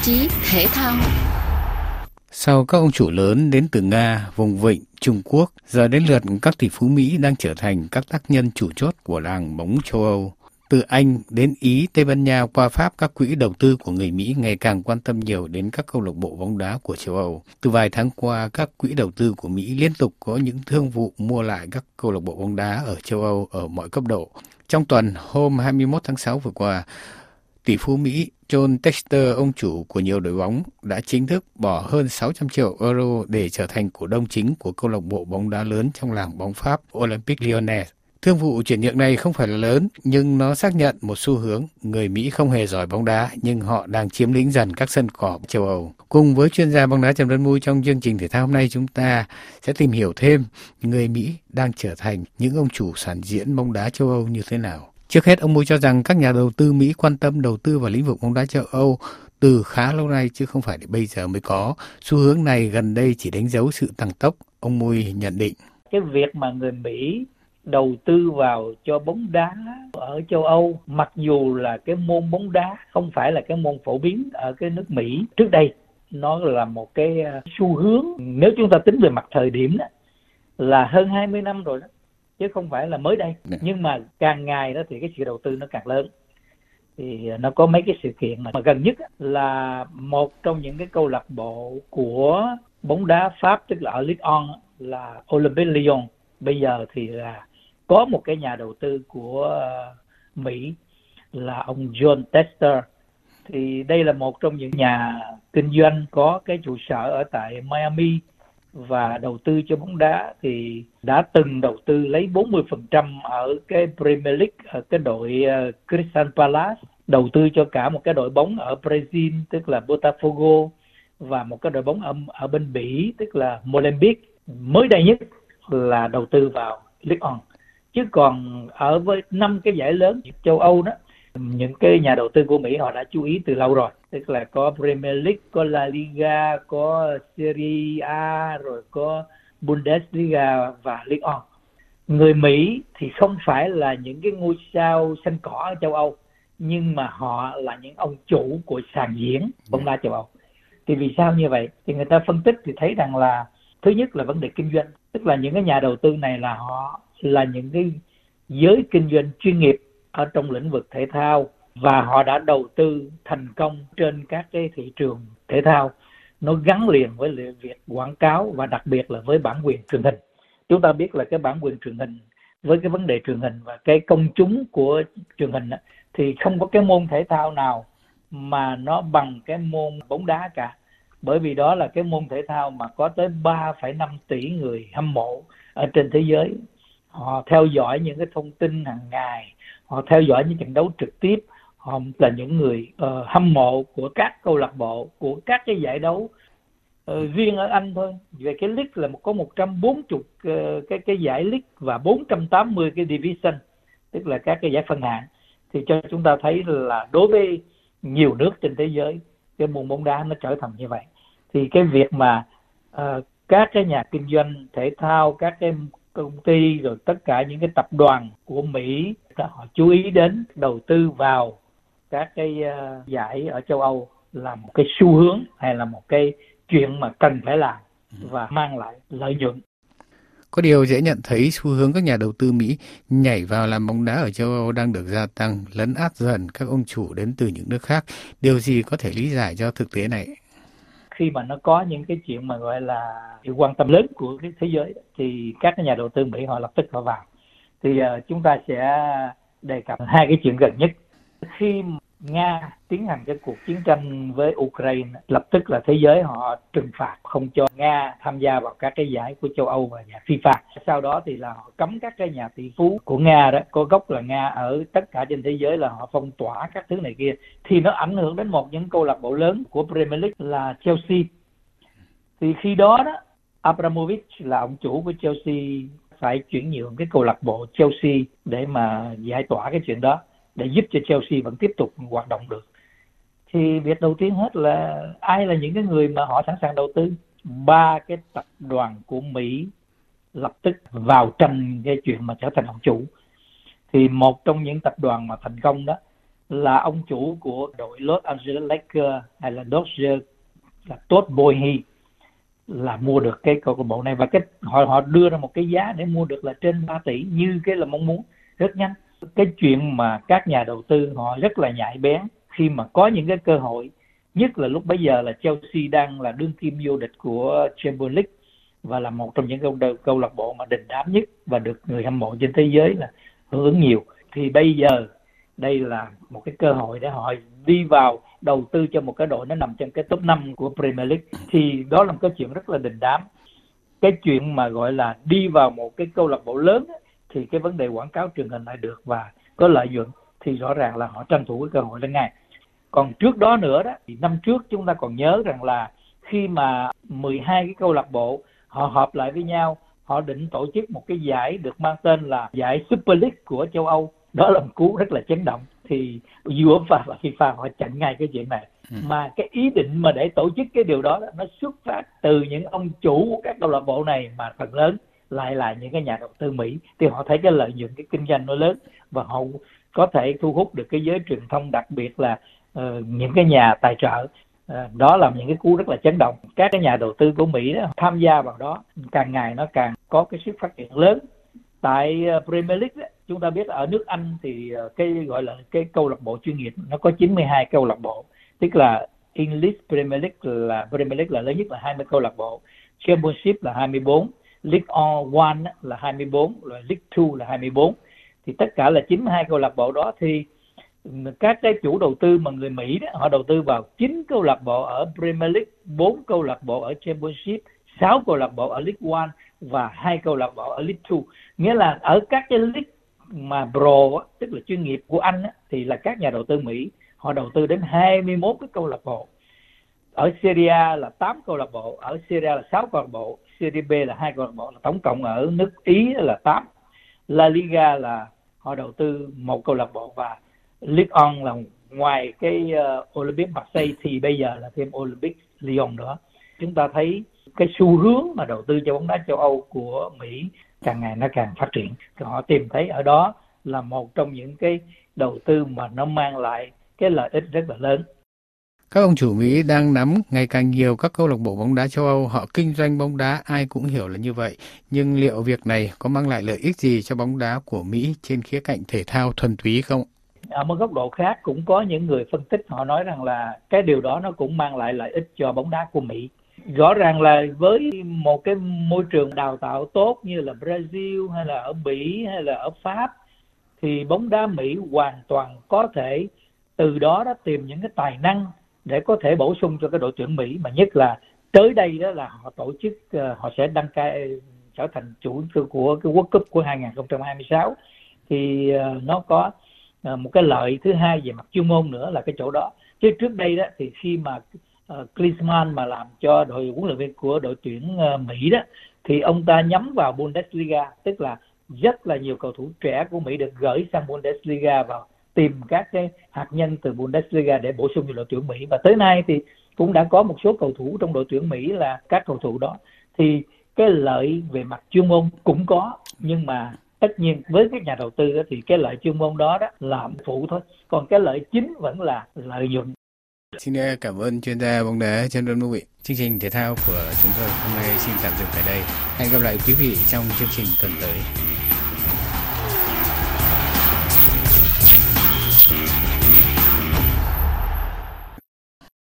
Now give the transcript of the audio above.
chí thể thao. Sau các ông chủ lớn đến từ Nga, vùng vịnh, Trung Quốc, giờ đến lượt các tỷ phú Mỹ đang trở thành các tác nhân chủ chốt của làng bóng châu Âu. Từ Anh đến Ý, Tây Ban Nha qua Pháp, các quỹ đầu tư của người Mỹ ngày càng quan tâm nhiều đến các câu lạc bộ bóng đá của châu Âu. Từ vài tháng qua, các quỹ đầu tư của Mỹ liên tục có những thương vụ mua lại các câu lạc bộ bóng đá ở châu Âu ở mọi cấp độ. Trong tuần, hôm 21 tháng 6 vừa qua, tỷ phú Mỹ John Textor, ông chủ của nhiều đội bóng, đã chính thức bỏ hơn 600 triệu euro để trở thành cổ đông chính của câu lạc bộ bóng đá lớn trong làng bóng Pháp Olympique Lyonnais. Thương vụ chuyển nhượng này không phải là lớn, nhưng nó xác nhận một xu hướng. Người Mỹ không hề giỏi bóng đá, nhưng họ đang chiếm lĩnh dần các sân cỏ châu Âu. Cùng với chuyên gia bóng đá Trần Văn Mui trong chương trình thể thao hôm nay, chúng ta sẽ tìm hiểu thêm người Mỹ đang trở thành những ông chủ sản diễn bóng đá châu Âu như thế nào. Trước hết, ông Mui cho rằng các nhà đầu tư Mỹ quan tâm đầu tư vào lĩnh vực bóng đá châu Âu từ khá lâu nay chứ không phải để bây giờ mới có. Xu hướng này gần đây chỉ đánh dấu sự tăng tốc. Ông Mui nhận định. Cái việc mà người Mỹ đầu tư vào cho bóng đá ở châu Âu, mặc dù là cái môn bóng đá không phải là cái môn phổ biến ở cái nước Mỹ trước đây, nó là một cái xu hướng, nếu chúng ta tính về mặt thời điểm đó, là hơn 20 năm rồi đó, chứ không phải là mới đây. Nhưng mà càng ngày đó thì cái sự đầu tư nó càng lớn. Thì nó có mấy cái sự kiện mà gần nhất là một trong những cái câu lạc bộ của bóng đá Pháp, tức là ở Ligue 1, là Olympique Lyon. Bây giờ thì là có một cái nhà đầu tư của Mỹ là ông John Textor. Thì đây là một trong những nhà kinh doanh có cái trụ sở ở tại Miami và đầu tư cho bóng đá, thì đã từng đầu tư lấy 40% ở cái Premier League, ở cái đội Crystal Palace, đầu tư cho cả một cái đội bóng ở Brazil tức là Botafogo, và một cái đội bóng ở bên Bỉ tức là Molenbeek. Mới đây nhất là đầu tư vào Ligue 1. Chứ còn ở với 5 cái giải lớn châu Âu đó, những cái nhà đầu tư của Mỹ họ đã chú ý từ lâu rồi. Tức là có Premier League, có La Liga, có Serie A, rồi có Bundesliga và Ligue 1. Người Mỹ thì không phải là những cái ngôi sao xanh cỏ ở châu Âu, nhưng mà họ là những ông chủ của sàn diễn bóng đá châu Âu. Thì vì sao như vậy? Thì người ta phân tích thì thấy rằng là thứ nhất là vấn đề kinh doanh. Tức là những cái nhà đầu tư này là họ là những cái giới kinh doanh chuyên nghiệp ở trong lĩnh vực thể thao, và họ đã đầu tư thành công trên các cái thị trường thể thao. Nó gắn liền với việc quảng cáo và đặc biệt là với bản quyền truyền hình. Chúng ta biết là cái bản quyền truyền hình với cái vấn đề truyền hình và cái công chúng của truyền hình thì không có cái môn thể thao nào mà nó bằng cái môn bóng đá cả. Bởi vì đó là cái môn thể thao mà có tới 3,5 tỷ người hâm mộ ở trên thế giới. Họ theo dõi những cái thông tin hàng ngày, họ theo dõi những trận đấu trực tiếp, họ là những người hâm mộ của các câu lạc bộ, của các cái giải đấu. Riêng ở Anh thôi, về cái league là có 140 cái giải league và 480 cái division, tức là các cái giải phân hạng. Thì cho chúng ta thấy là đối với nhiều nước trên thế giới, cái môn bóng đá nó trở thành như vậy. Thì cái việc mà các cái nhà kinh doanh thể thao, các cái công ty, rồi tất cả những cái tập đoàn của Mỹ, họ chú ý đến đầu tư vào các cái giải ở châu Âu là một cái xu hướng hay là một cái chuyện mà cần phải làm và mang lại lợi nhuận. Có điều dễ nhận thấy xu hướng các nhà đầu tư Mỹ nhảy vào làm bóng đá ở châu Âu đang được gia tăng, lấn át dần các ông chủ đến từ những nước khác. Điều gì có thể lý giải cho thực tế này? Khi mà nó có những cái chuyện mà gọi là sự quan tâm lớn của cái thế giới thì các cái nhà đầu tư Mỹ họ lập tức họ vào. Thì chúng ta sẽ đề cập hai cái chuyện gần nhất. Khi Nga tiến hành cái cuộc chiến tranh với Ukraine, lập tức là thế giới họ trừng phạt không cho Nga tham gia vào các cái giải của châu Âu và giải FIFA. Sau đó thì là họ cấm các cái nhà tỷ phú của Nga đó, có gốc là Nga ở tất cả trên thế giới, là họ phong tỏa các thứ này kia. Thì nó ảnh hưởng đến một những câu lạc bộ lớn của Premier League là Chelsea. Thì khi đó Abramovich là ông chủ của Chelsea phải chuyển nhượng cái câu lạc bộ Chelsea để mà giải tỏa cái chuyện đó, để giúp cho Chelsea vẫn tiếp tục hoạt động được. Thì việc đầu tiên hết là ai là những cái người mà họ sẵn sàng đầu tư? 3 cái tập đoàn của Mỹ lập tức vào tranh cái chuyện mà trở thành ông chủ. Thì một trong những tập đoàn mà thành công đó là ông chủ của đội Los Angeles Lakers hay là Dodgers là Todd Boehly là mua được cái câu lạc bộ này, và cái họ đưa ra một cái giá để mua được là trên 3 tỷ như cái là mong muốn, rất nhanh. Cái chuyện mà các nhà đầu tư họ rất là nhạy bén khi mà có những cái cơ hội, nhất là lúc bấy giờ là Chelsea đang là đương kim vô địch của Champions League và là một trong những câu lạc bộ mà đình đám nhất và được người hâm mộ trên thế giới là hưởng ứng nhiều. Thì bây giờ đây là một cái cơ hội để họ đi vào đầu tư cho một cái đội nó nằm trong cái top 5 của Premier League, thì đó là một cái chuyện rất là đình đám. Cái chuyện mà gọi là đi vào một cái câu lạc bộ lớn thì cái vấn đề quảng cáo truyền hình lại được và có lợi nhuận thì rõ ràng là họ tranh thủ cái cơ hội đó ngay. Còn trước đó nữa đó, thì năm trước chúng ta còn nhớ rằng là khi mà 12 cái câu lạc bộ họ họp lại với nhau, họ định tổ chức một cái giải được mang tên là giải Super League của châu Âu. Đó là một cú rất là chấn động. Thì UEFA và FIFA họ chặn ngay cái chuyện này. Mà cái ý định mà để tổ chức cái điều đó nó xuất phát từ những ông chủ của các câu lạc bộ này, mà phần lớn lại là những cái nhà đầu tư Mỹ. Thì họ thấy cái lợi nhuận, cái kinh doanh nó lớn và họ có thể thu hút được cái giới truyền thông, đặc biệt là những cái nhà tài trợ. Đó là những cái cú rất là chấn động. Các cái nhà đầu tư của Mỹ đó, tham gia vào đó, càng ngày nó càng có cái sức phát triển lớn. Tại Premier League đó, chúng ta biết ở nước Anh thì cái gọi là cái câu lạc bộ chuyên nghiệp nó có 92 câu lạc bộ, tức là English Premier League là lớn nhất là 20 câu lạc bộ, Championship là 24, League One là 24, rồi League Two là 24. Thì tất cả là 92 câu lạc bộ đó. Thì các cái chủ đầu tư mà người Mỹ đó, họ đầu tư vào 9 câu lạc bộ ở Premier League, 4 câu lạc bộ ở Championship, 6 câu lạc bộ ở League One và 2 câu lạc bộ ở League Two. Nghĩa là ở các cái league mà pro, tức là chuyên nghiệp của Anh thì là các nhà đầu tư Mỹ họ đầu tư đến 21 cái câu lạc bộ. Ở Serie A là 8 câu lạc bộ, ở Serie A là 6 câu lạc bộ, Serie B là 2 câu lạc bộ, tổng cộng ở nước Ý là 8. La Liga là họ đầu tư 1 câu lạc bộ, và Ligue 1 là ngoài cái Olympic Marseille thì bây giờ là thêm Olympic Lyon nữa. Chúng ta thấy cái xu hướng mà đầu tư cho bóng đá châu Âu của Mỹ càng ngày nó càng phát triển. Họ tìm thấy ở đó là một trong những cái đầu tư mà nó mang lại cái lợi ích rất là lớn. Các ông chủ Mỹ đang nắm ngày càng nhiều các câu lạc bộ bóng đá châu Âu. Họ kinh doanh bóng đá, ai cũng hiểu là như vậy. Nhưng liệu việc này có mang lại lợi ích gì cho bóng đá của Mỹ trên khía cạnh thể thao thuần túy không? Ở một góc độ khác cũng có những người phân tích họ nói rằng là cái điều đó nó cũng mang lại lợi ích cho bóng đá của Mỹ. Rõ ràng là với một cái môi trường đào tạo tốt như là Brazil hay là ở Mỹ hay là ở Pháp thì bóng đá Mỹ hoàn toàn có thể từ đó tìm những cái tài năng để có thể bổ sung cho cái đội tuyển Mỹ, mà nhất là tới đây đó là họ tổ chức, họ sẽ đăng cai trở thành chủ của cái World Cup của 2026. Thì nó có một cái lợi thứ hai về mặt chuyên môn nữa là cái chỗ đó. Chứ trước đây đó thì khi mà Klinsmann mà làm cho đội huấn luyện viên của đội tuyển Mỹ đó thì ông ta nhắm vào Bundesliga, tức là rất là nhiều cầu thủ trẻ của Mỹ được gửi sang Bundesliga và tìm các cái hạt nhân từ Bundesliga để bổ sung cho đội tuyển Mỹ. Và tới nay thì cũng đã có một số cầu thủ trong đội tuyển Mỹ là các cầu thủ đó. Thì cái lợi về mặt chuyên môn cũng có, nhưng mà tất nhiên với các nhà đầu tư đó, thì cái lợi chuyên môn đó là phụ thôi, còn cái lợi chính vẫn là lợi nhuận. Xin cảm ơn chuyên gia bóng đá Trần Văn Vũ. Chương trình thể thao của chúng tôi hôm nay xin tạm dừng tại đây. Hẹn gặp lại quý vị trong chương trình tuần tới.